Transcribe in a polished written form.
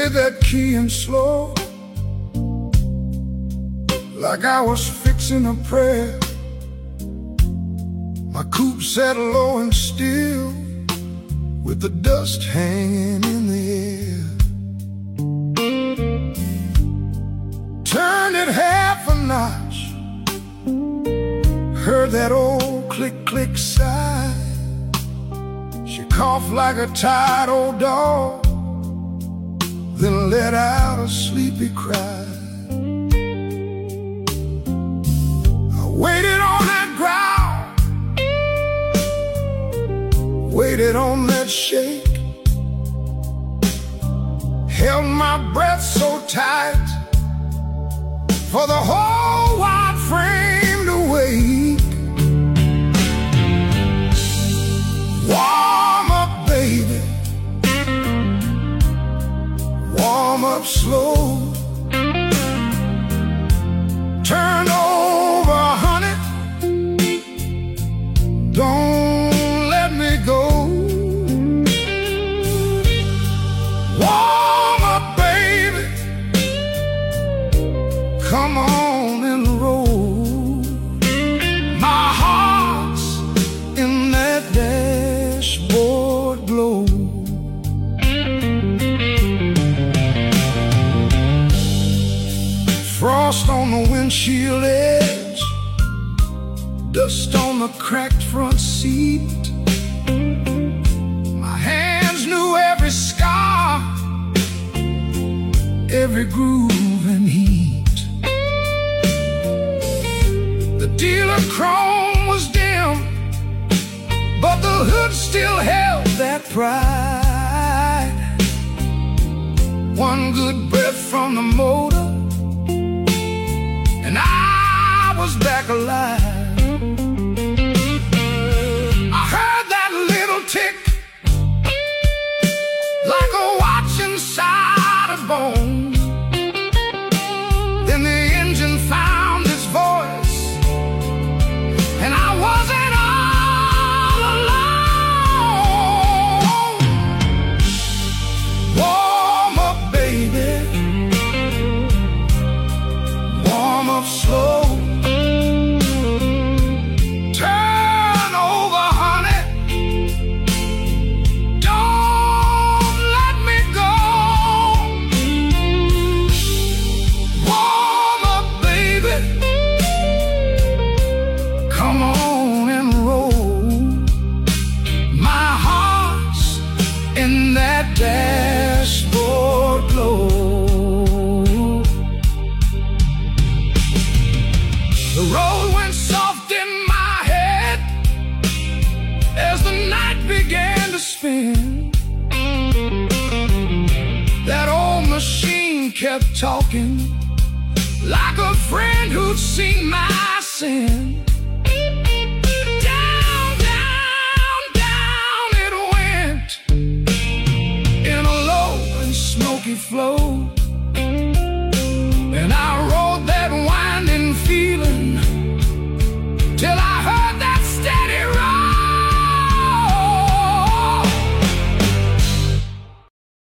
hit that key and slow, like I was fixing a prayer. My coupe sat low and still, with the dust hanging in the air. Turned it half a notch, heard that old click-click sigh. She coughed like a tired old dog, then let out a sleepy cry. I waited on that ground, waited on that shake, held my breath so tight for the whole wide frame to wake. Warm up, baby, warm up slow. Turn over, honey, don't let me go. Warm up, baby, come on and roll. My heart's in that dashboard glow. Frost on the windshield edge, dust on the cracked front seat. My hands knew every scar, every groove and heat. The dealer chrome was dim, but the hood still held that pride. One good breath from the motor, and I was back alive. I heard that little tick, like a watch inside a bone. Then the engine found its voice, and I wasn't all alone. Warm up, baby, warm up slow. Turn over, honey, don't let me go. Warm up, baby, come on and roll. My heart's in that dashboard glow. The road went soft in my head as the night began to spin. That old machine kept talking, like a friend who'd seen my sin. Down, down, down it went, in a low and smoky flow. And I rode